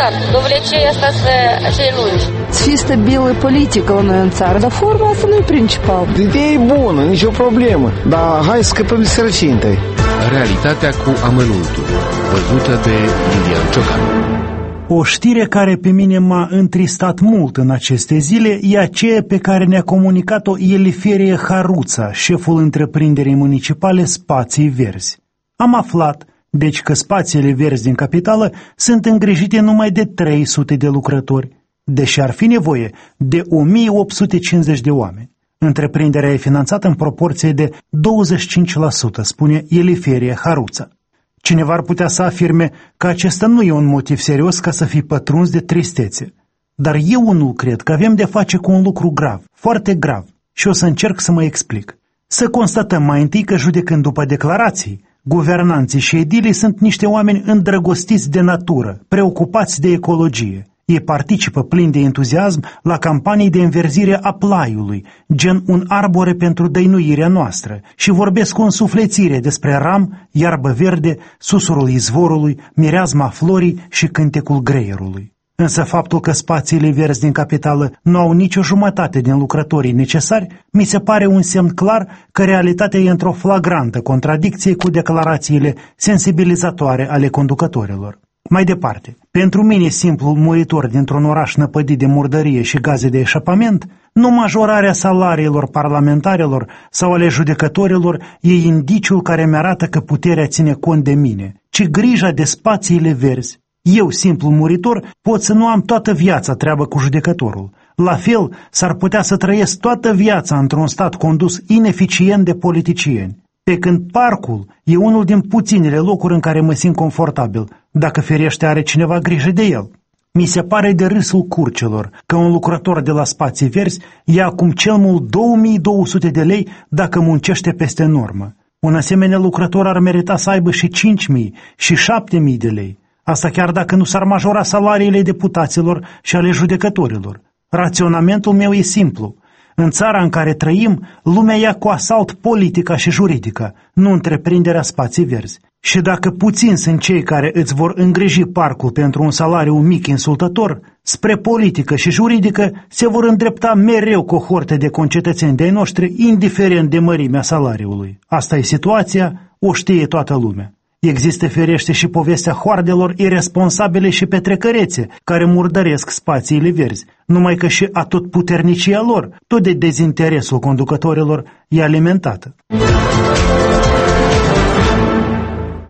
important. Dovlecei asta să acele lungi. Să fie stabilă politică la noi în țară, dar forma asta nu e principal. Ideea e bună, nicio problemă, dar hai să scăpăm de sărăcie întâi. Realitatea cu amănuntul, văzută de Lilian Ciocanu. O știre care pe mine m-a întristat mult în aceste zile e aceea pe care ne-a comunicat-o Eliferie Haruța, șeful întreprinderii municipale Spații Verzi. Am aflat, deci, că spațiile verzi din capitală sunt îngrijite numai de 300 de lucrători, deși ar fi nevoie de 1850 de oameni. Întreprinderea e finanțată în proporție de 25%, spune Eliferie Haruța. Cineva ar putea să afirme că acesta nu e un motiv serios ca să fii pătruns de tristețe. Dar eu nu cred că avem de face cu un lucru grav, foarte grav, și o să încerc să mă explic. Să constatăm mai întâi că, judecând după declarații, guvernanții și edilii sunt niște oameni îndrăgostiți de natură, preocupați de ecologie. Ei participă plin de entuziasm la campanii de înverzire a Plaiului, gen un arbore pentru dăinuirea noastră, și vorbesc cu însuflețire despre ram, iarbă verde, susurul izvorului, mireazma florii și cântecul greierului. Însă faptul că spațiile verzi din capitală nu au nicio jumătate din lucrătorii necesari, mi se pare un semn clar că realitatea e într-o flagrantă contradicție cu declarațiile sensibilizatoare ale conducătorilor. Mai departe, pentru mine, simplul muritor dintr-un oraș năpădit de murdărie și gaze de eșapament, nu majorarea salariilor parlamentarilor sau ale judecătorilor e indiciul care mi-arată că puterea ține cont de mine, ci grija de spațiile verzi. Eu, simplu muritor, pot să nu am toată viața treabă cu judecătorul. La fel, s-ar putea să trăiesc toată viața într-un stat condus ineficient de politicieni. Pe când parcul e unul din puținele locuri în care mă simt confortabil, dacă ferește are cineva grijă de el. Mi se pare de râsul curcelor că un lucrător de la Spații Verzi ia acum cel mult 2200 de lei dacă muncește peste normă. Un asemenea lucrător ar merita să aibă și 5000 și 7000 de lei. Asta chiar dacă nu s-ar majora salariile deputaților și ale judecătorilor. Raționamentul meu e simplu. În țara în care trăim, lumea ia cu asalt politica și juridica, nu întreprinderea Spații Verzi. Și dacă puțini sunt cei care îți vor îngriji parcul pentru un salariu mic insultător, spre politică și juridică se vor îndrepta mereu cohorte de concetățeni de-ai noștri, indiferent de mărimea salariului. Asta e situația, o știe toată lumea. Există, ferește, și povestea hoardelor iresponsabile și petrecărețe care murdăresc spațiile verzi, numai că și atotputernicia lor, tot de dezinteresul conducătorilor, e alimentată.